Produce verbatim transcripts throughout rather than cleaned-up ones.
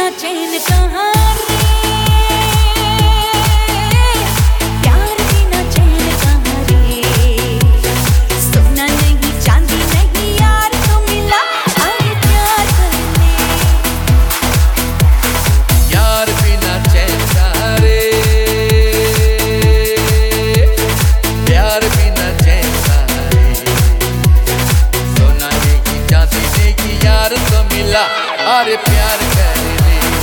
बिना चैन कहाँ रे, प्यार बिना चैन कहाँ रे। सोना नहीं चांदी नहीं यार तो मिला, अरे प्यार कर ले। यार बिना चैन कहाँ रे, प्यार बिना चैन कहाँ रे। सोना नहीं चांदी नहीं यार तो मिला, अरे प्यार कर ले।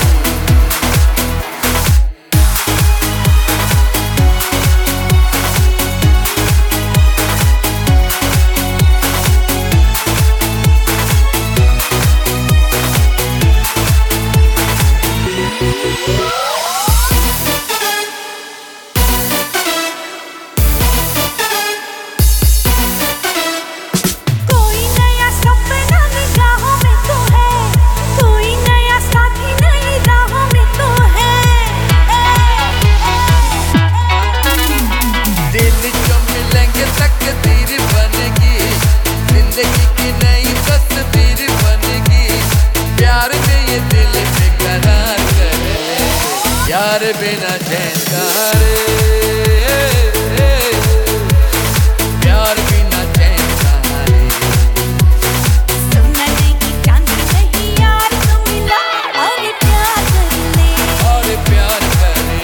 यार बिना चैन कहाँ रे, प्यार बिना चैन कहाँ रे। सोना नहीं चांदी नहीं यार तो मिला, अरे प्यार कर ले। अरे प्यार कर ले।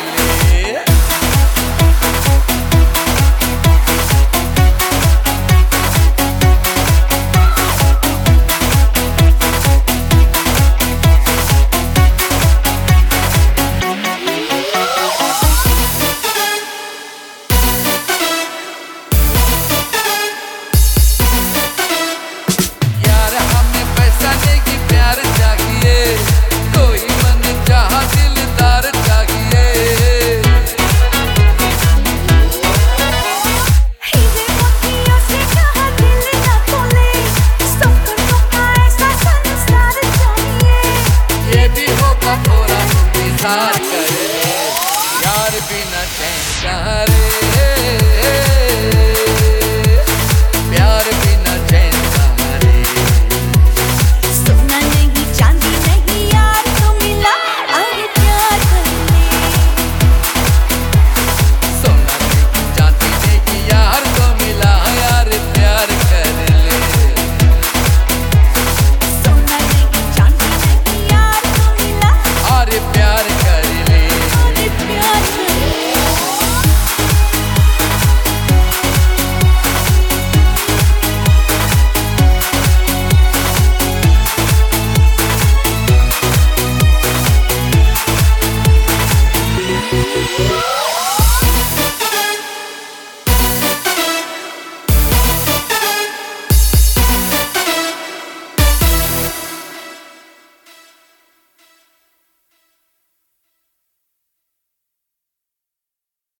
यार बिना चैन कहाँ रे।